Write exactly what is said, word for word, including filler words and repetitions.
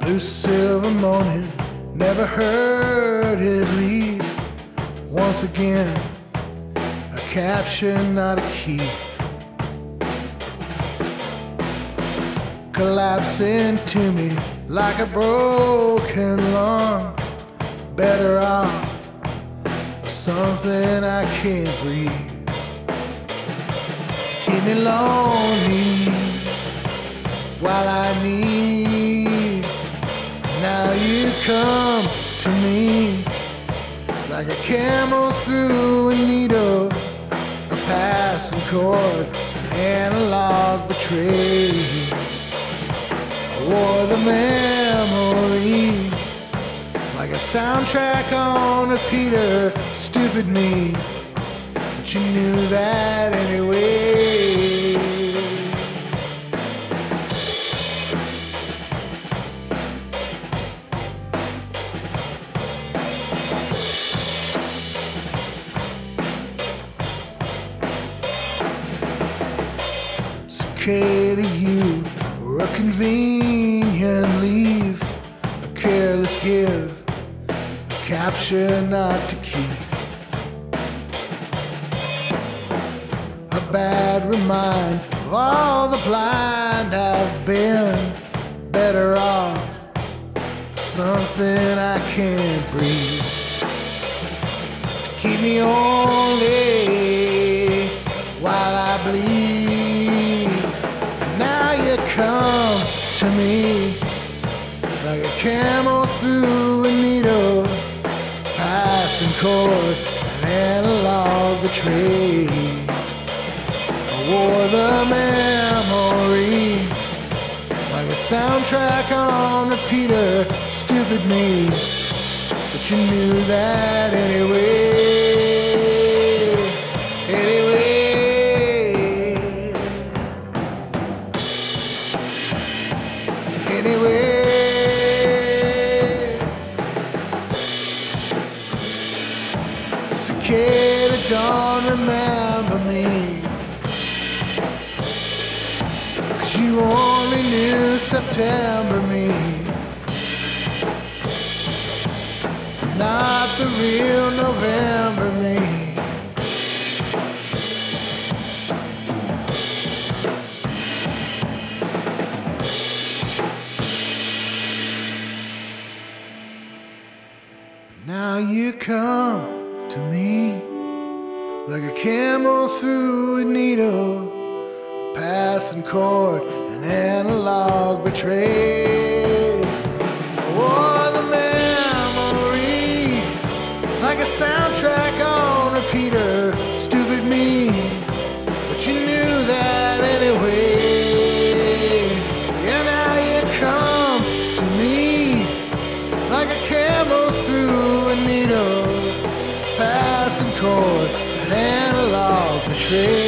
Blue silver morning, never heard it leave. Once again, a capture, not a key. Collapsing to me like a broken lung. Better off, something I can't breathe. Keep me lonely while I need. Now you come to me like a camel through a needle, a passing chord, an analog betrayed. I wore the memory like a soundtrack on repeater. Stupid me, but you knew that anyway. Cicada, you were a convenient leave, a careless give, a capture not to keep, a bad remind of all the blind I've been. Better off, something I can't breathe. Keep me only while I bleed. Now you come to me like a camel through a needle, passing chord, an analog betrayed. I wore the memory like a soundtrack on repeater. Stupid me, but you knew that anyway. Anyway. Anyway, cicada, don't remember me, 'cause you only knew September me, not the real November me. Now you come to me like a camel through a needle, a passing chord, an analog betrayed. I wore the memory like a soundtrack on repeater. Stupid me, but you knew that anyway. Yeah, now you come to me like a camel through a needle, passing chord, an analog betrayed.